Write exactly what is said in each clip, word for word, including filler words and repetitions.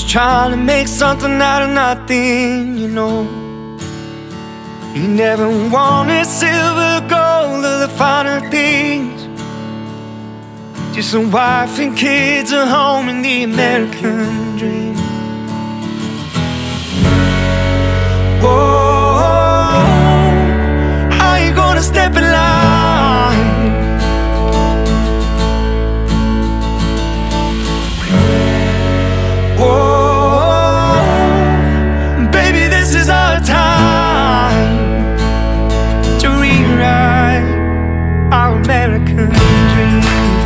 Just trying to make something out of nothing, you know. You never wanted silver, gold, or the finer things. Just a wife and kids, a home, and the American dream. Whoa, how you gonna step in line? Whoa, baby, this is our time to rewrite our American dream.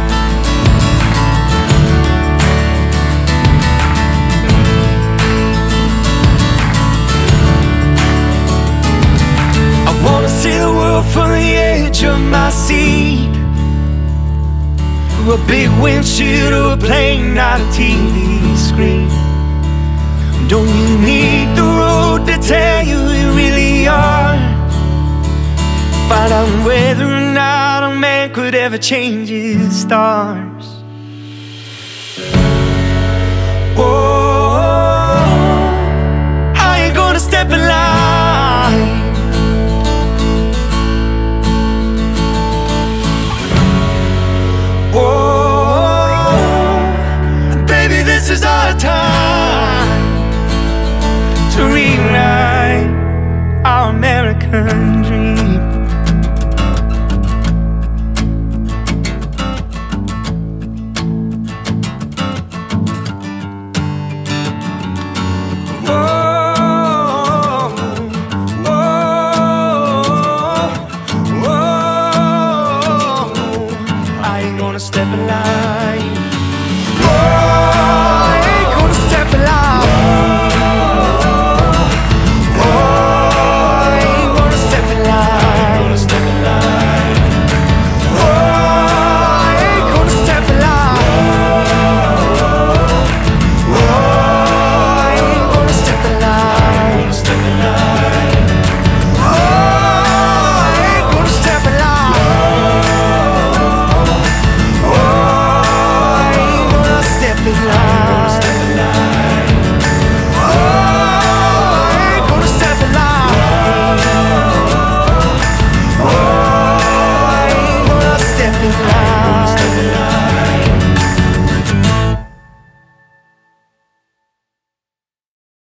I wanna see the world from the edge of my seat, through a big windshield or a plane, not a T V screen. Don't you need the road to tell you who you really are? Find out whether or not a man could ever change his stars. Whoa.